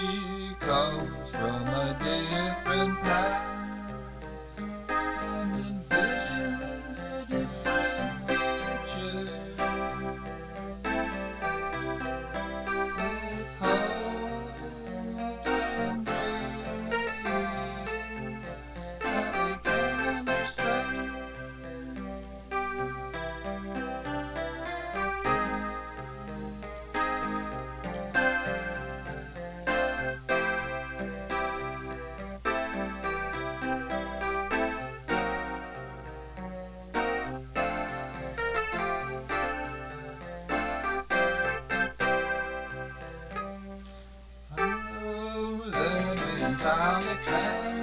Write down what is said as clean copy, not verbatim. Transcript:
She comes from a different past and envisions a different future with hopes and dreams that we can't understand. Oh, then in time expands